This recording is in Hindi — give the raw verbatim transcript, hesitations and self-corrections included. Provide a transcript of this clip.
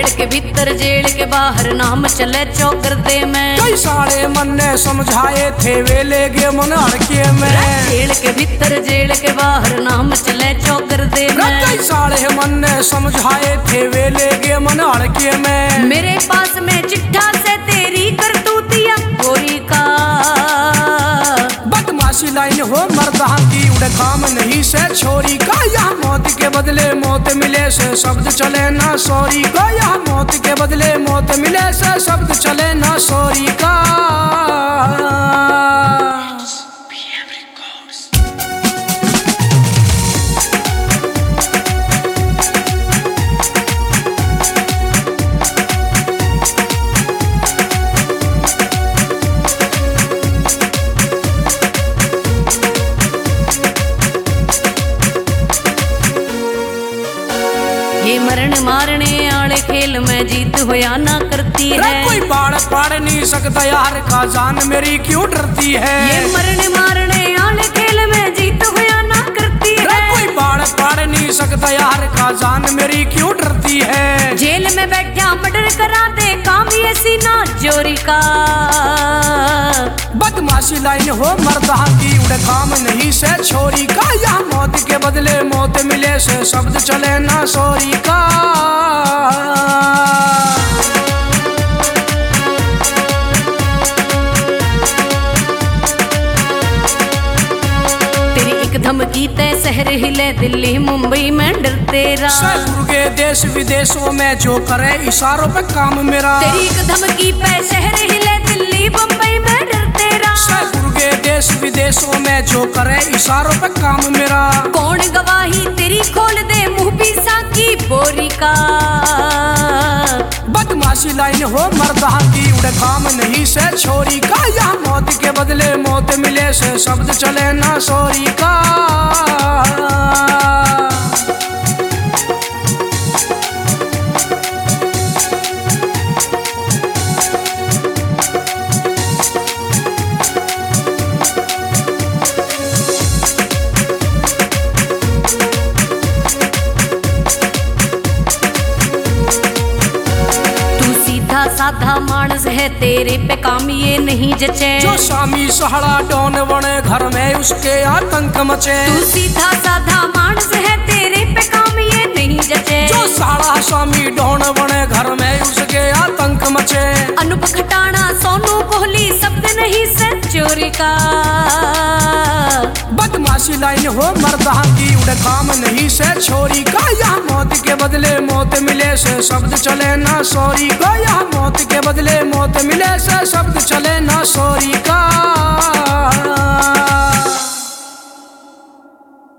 के भीतर जेल के बाहर नाम चले चौकर दे में। कई साले मन ने समझाए थे वे ले गए मन हड़के में। जेल के भीतर जेल के बाहर नाम चले चौकर दे में। कई साले मन ने समझाए थे वे ले गए मन हड़के में। मेरे पास में चिट्ठा से तेरी करतूतिया गोरी का बदमाशी लाइन हो मर्दा की उड़े काम नहीं से छोरी का। यहाँ मौत के बदले मौत मिले से शब्द चले ना सॉरी का। यहाँ मौत के बदले मौत मिले से शब्द चले ना सॉरी का। ये मरण मारने आले खेल में जीत होया ना करती है। कोई बाढ़ पाड़ नहीं सकता यार का जान मेरी क्यों डरती है। ये मरण मारने आले खेल में जीत होया ना करती है। कोई बाढ़ पाड़ नहीं सकता यार का जान मेरी क्यों डरती है। जेल में बैठा मर्डर करा दे काम ये सीना जोरी का। बदमाशी लाइन हो मर्दा की उड़े काम नहीं से छोरी का। यहाँ मौत के बदले मौत मिले से शब्द चले ना सॉरी का। तेरी एक धमकी तय शहर हिले दिल्ली मुंबई में डरते रहा। के देश विदेशों में जो करे इशारों पे काम मेरा। तेरी एक धमकी पे शहर हिले दिल्ली मुंबई में डरते रहा। के देश विदेशों में जो करे इशारों पे काम मेरा। कौन गवाही तेरी खोल दे मुंह पीसा की बोरी का। बदमाशी लाइन हो मर्दा की उड़े काम नहीं से छोरी का। यहाँ मौत के बदले मौत मिले से शब्द चले ना सॉरी का। साधा मानस है तेरे पे काम ये नहीं जचे। जो शामी सहारा डॉन बने घर में उसके आतंक मचे। तू सीधा साधा मानस है तेरे पे काम ये नहीं जचे। जो सारा स्वामी डॉन बने घर में उसके आतंक मचे। अनूप खटाना सोनू कोहली शब्द नहीं से चोरी का। बदमाशी लाइन हो मर्दा की उड़े काम नहीं से छोरी का। यहाँ मौत के बदले मौत मिले से शब्द चले ना सॉरी का। यहाँ मौत के बदले मौत मिले से शब्द चले ना सॉरी का।